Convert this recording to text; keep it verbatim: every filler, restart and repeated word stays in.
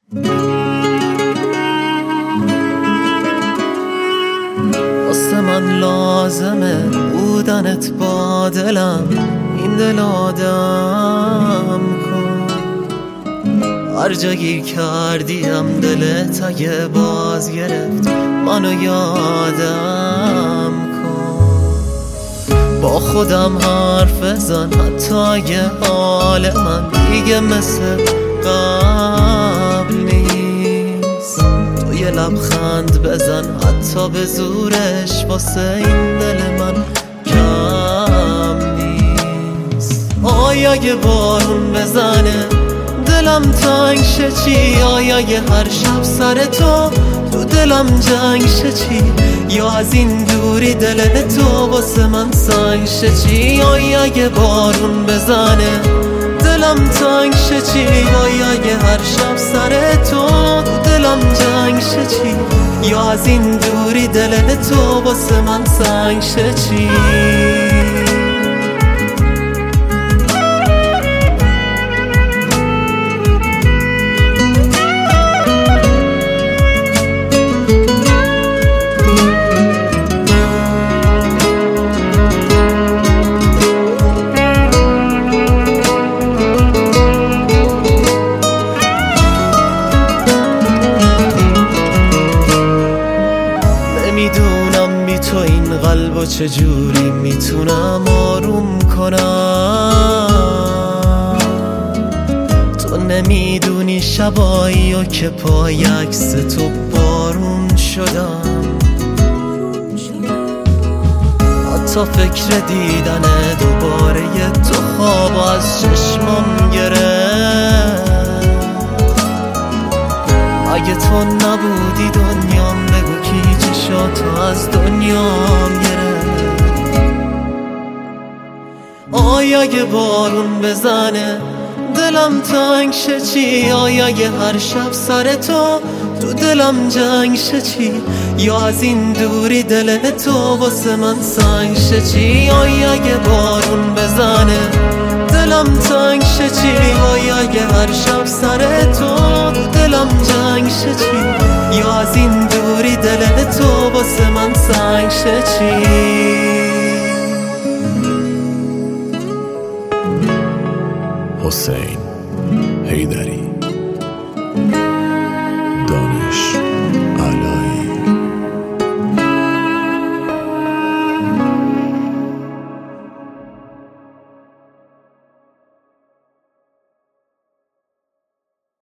واسه من لازمه بودنت با دلم، این دل آدم کن. هر جا گیر کردیم دلت اگه باز گرفت منو یادم کن. با خودم حرف بزن حتی اگه حال من دیگه مثل قبل نیست. تو یه لبخند بزن حتی به زورش واسه این دل من کم نیست. آیا اگه بارون بزنه دلم تنگ شه چی؟ آیا اگه هر شب سر تو تو دلم جنگ شه چی؟ یا از این دوری دل تو واسه من سنگ شه چی؟ آیا اگه بارون بزنه دلم تنگ شه چی؟ آیا اگه هر شب سر تو تو دلم جنگ شه چی؟ یا از این دوری دل تو واسه من سنگ شه چی؟ نمیدونم بی تو این قلبو چجوری میتونم آروم کنم. تو نمیدونی شبایی و که پای عکس تو بارون شدم. حتی فکر دیدن دوباره تو خواب از چشمم گرفت. اگه تو نبودی دنیام بگو کی چشاتو از دنیام گرفت. آیا اگه بارون بزنه دلم تنگ شه چی؟ آیا اگه هر شب سر تو تو دلم جنگ شه چی؟ یا از این دوری دل تو واسه من سنگ شه چی؟ آیا اگه بارون بزنه دلم تنگ شه چی؟ آیا اگه هر شب سر تو تو دلم جنگ شه چی؟ یا از این دوری دل تو واسه من سنگ شه چی؟ حسین حیدری.